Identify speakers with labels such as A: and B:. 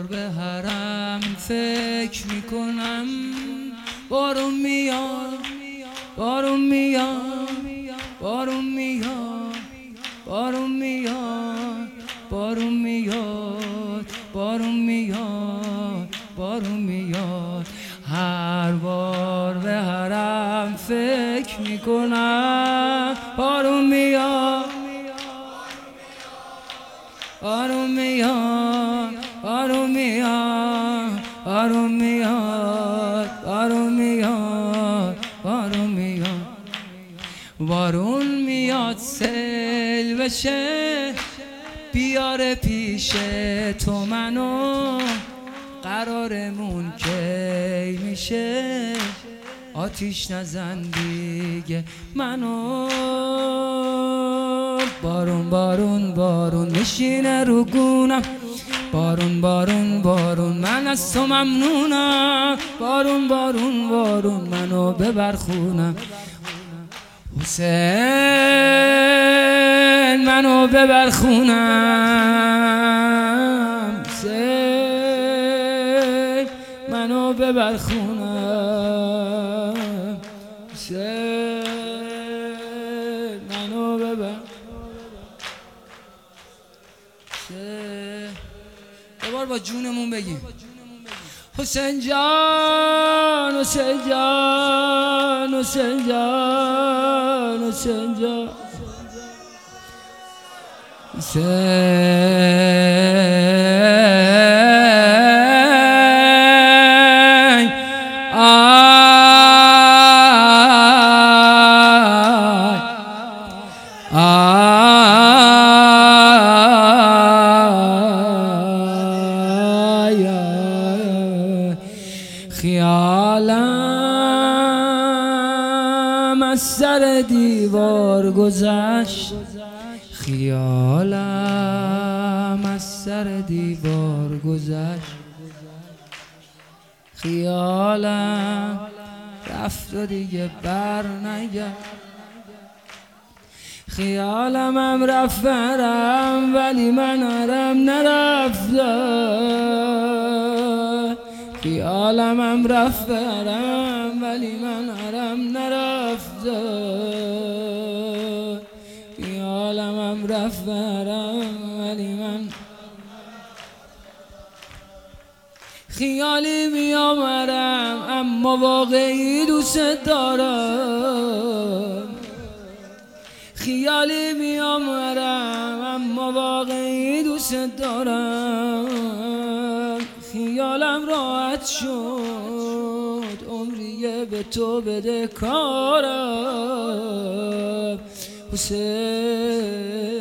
A: به حرم فکر میکنم، بارون میاد بارون میاد بارون میاد بارون میاد بارون میاد بارون میاد بارون میاد. هر بار به حرم فکر میکنم، بارون میاد بارون میاد بارون میاد بارون میاد بارون میاد بارون میاد. بارون میاد سیل بشه، بیاره پیش تو منو، قرارمون کی میشه، آتیش نزن دیگه منو. بارون بارون بارون میشینه رو گونم، بارون بارون بارون من از تو ممنونم، بارون بارون بارون منو ببر خونم. حسین منو ببر خونم، حسین منو ببر خونم، حسین منو ببر. یه بار با جونمون بگیم حسین جان حسین جان حسین جان حسین جان حسین خیالم از سر دیوار گذشت، خیالم از سر دیوار گذشت، خیالم رفت و دیگه بر نگشت. خیالم هم رفت برم ولی من حرم نرفتم، خیالم هم رفت برم ولی من حرم نرفتم، خیالم هم رفت برم ولی من خیالی میامرم اما واقعی دوست دارم، خیالی میامرم اما واقعی دوست دارم. خیالم راحت شد عمریه به تو بده کارم، حسین